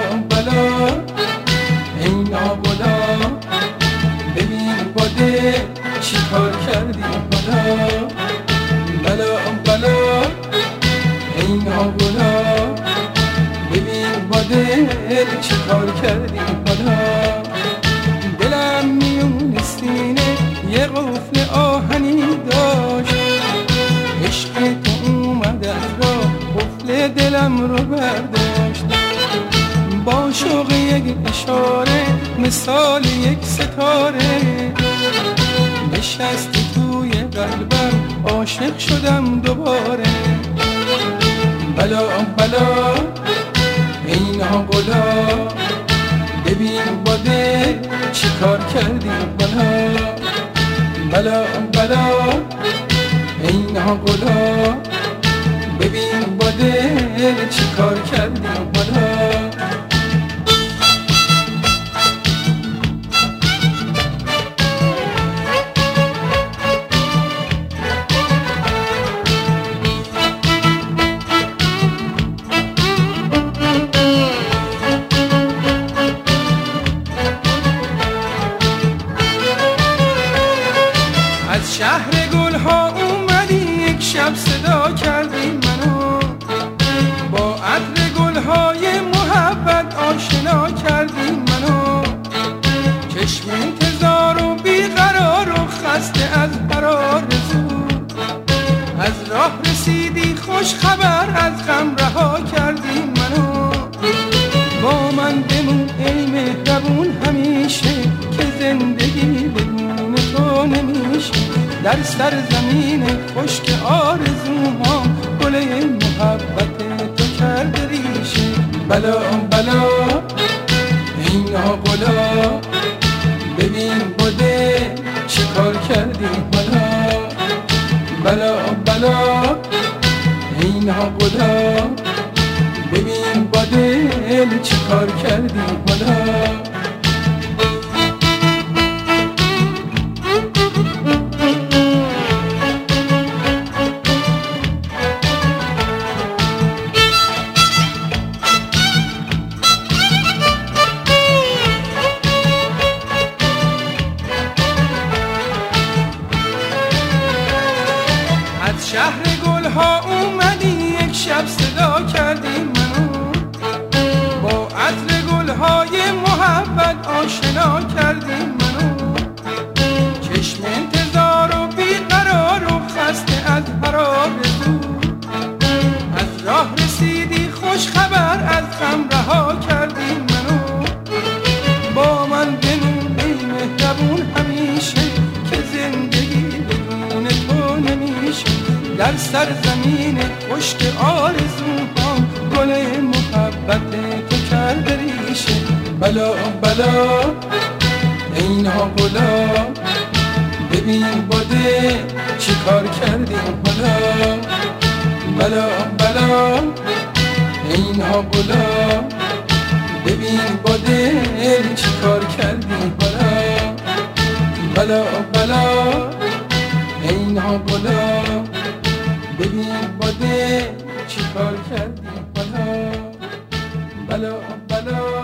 بلا ای نابلا ببین باده چی کار کردی بلا بلا بلا ای نابلا ببین باده چی کار کردی بلا دلم میون سینه یه قفل آهنی داشت عشق تو اومد از راه قفل دلم رو برداشت با شوق یک اشاره مثال یک ستاره نشستی توی قلبم عاشق شدم دوباره بلا بلا ای نابلا ببین باده چی کار کردی بلا بلا بلا ای نابلا ببین باده چی کار کردی بلا از شهر گلها اومدی یک شب صدا کردی منو با عطر گلهای محبت آشنا کردی منو چشم انتظار و بیقرار و خسته از قرار زود از راه رسیدی خوش خبر از غم رها کردی منو با من بمون ای مهربون همیشه که زندگی بدون تو نمیشه در سر زمین خشک آرزوهام گل محبت تو کرده ریشه بلا بلا ای نابلا ببین باده چی کار کردی بلا بلا بلا ای نابلا ببین باده چی کار کردی بلا از شهر گلها اومدی یک شب صدا کردی منو با عطر گلهای محبت آشنا کردی منو چشم انتظار و بیقرار و خسته از قرار زود از راه رسیدی خوش خبر از غم رها کردی منو با من بمون ای مهربون همیشه که زندگی بدون تو نمیشه در سر زمین خشک آرزوهام گل محبت تو کرده ریشه بلا بلا ای نابلا ببین باده چی کار کردی بلا بلا بلا ای نابلا ببین باده چی کار کردی بلا بلا بلا ای نابلا ببین باده چی کار کردی بلا بلا بلا